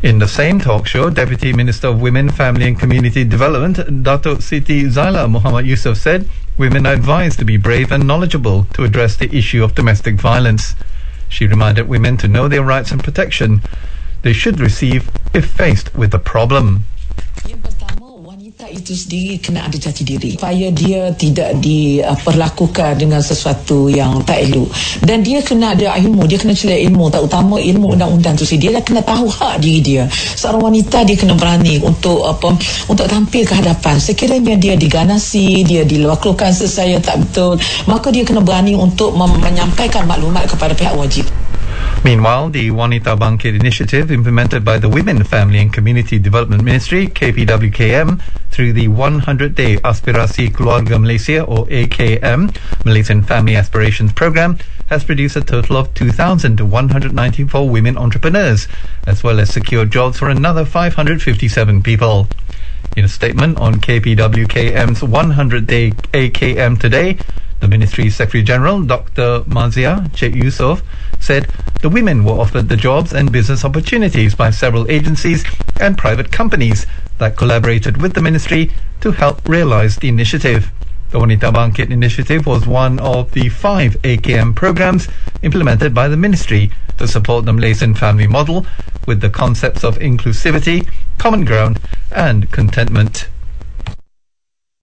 In the same talk show, Deputy Minister of Women, Family and Community Development, Dato' Siti Zaila Muhammad Yusof said women are advised to be brave and knowledgeable to address the issue of domestic violence. She reminded women to know their rights and protection they should receive if faced with a problem. Yang pertama, wanita itu sendiri kena ada jati diri supaya dia tidak diperlakukan dengan sesuatu yang tak elok, dan dia kena ada ilmu, dia kena celik ilmu, terutama ilmu undang-undang tu sendiri. Dia kena tahu hak diri dia. Seorang wanita dia kena berani untuk tampil ke hadapan. Sekiranya dia diganasi, dia dilakukan sesuatu yang tak betul, maka dia kena berani untuk menyampaikan maklumat kepada pihak wajib. Meanwhile, the Wanita Bangkit initiative implemented by the Women, Family and Community Development Ministry, KPWKM, through the 100-day Aspirasi Keluarga Malaysia, or AKM, Malaysian Family Aspirations Program, has produced a total of 2,194 women entrepreneurs, as well as secured jobs for another 557 people. In a statement on KPWKM's 100-day AKM today, the Ministry's Secretary-General, Dr. Mazia Sheikh Yusof, said the women were offered the jobs and business opportunities by several agencies and private companies that collaborated with the Ministry to help realize the initiative. The Wanita Bangkit initiative was one of the 5 AKM programs implemented by the Ministry to support the Malaysian family model with the concepts of inclusivity, common ground and contentment.